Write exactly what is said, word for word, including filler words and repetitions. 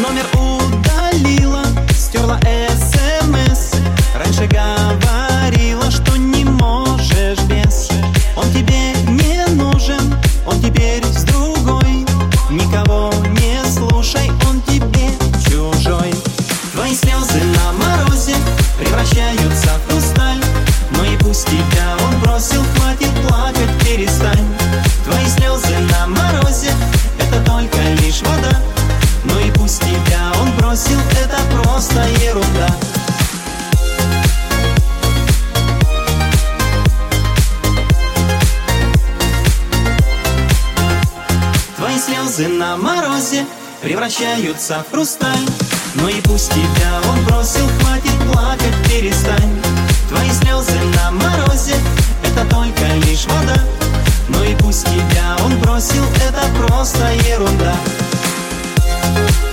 Номер удалила, стерла СМС. Раньше говорила, что не можешь без. Он тебе не нужен, он теперь с другой. Никого не слушай, он тебе чужой. Твои слезы на морозе превращаются в хрусталь. Ну и пусть тебя он бросил, хватит плакать, перестань. Твои слезы на морозе — это только лишь вода. Ну и пусть тебя он бросил, это просто ерунда. Твои слезы на морозе превращаются в хрусталь. Ну и пусть тебя он бросил, хватит плакать, перестань. Твои слезы на морозе — это только лишь вода. Ну и пусть тебя он бросил, это просто ерунда.